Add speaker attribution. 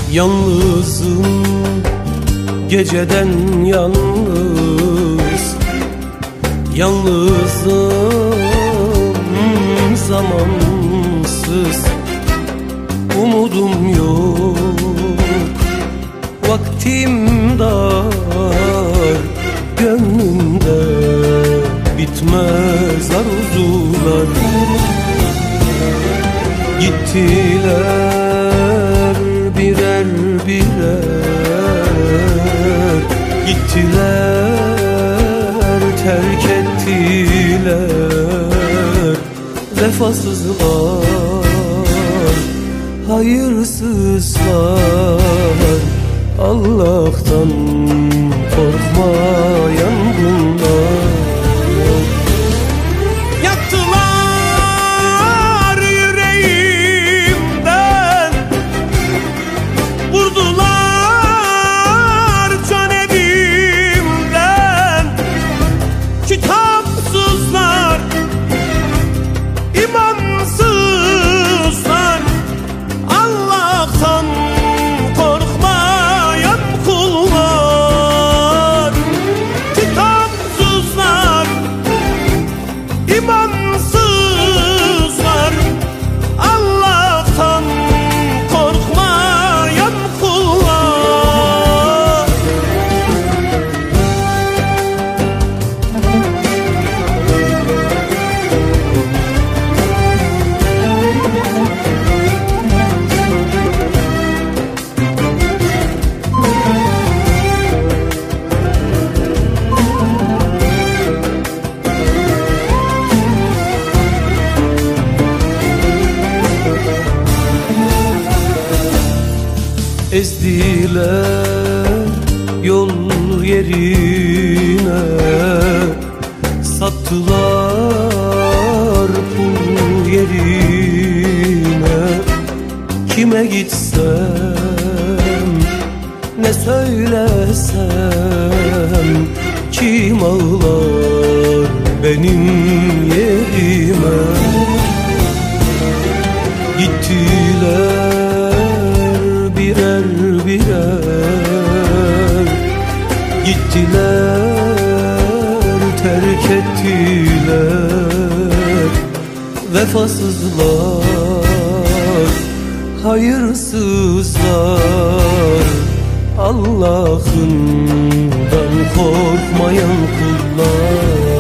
Speaker 1: Yalnızım geceden yalnız, yalnızım zamansız. Umudum yok, vaktim dar, gönlümde bitmez arzular. Gittiler birer birer, gittiler terk ettiler. Vefasızlar, hayırsızlar, Allah'tan korkmayan bunlar.
Speaker 2: Yaktılar yüreğimden, vurdular can evimden. Kitapsızlar, imansızlar, Allah'tan korkmayan kullar. Kitapsızlar, imansızlar, Allah'tan korkmayan kullar.
Speaker 1: Ezdiler yol yerine, sattılar pul yerine. Kime gitsem, ne söylesem, kim ağlar benim yerime. Gittiler birer birer, gittiler terk ettiler. Vefasızlar, hayırsızlar, Allah'ından korkmayan kullar.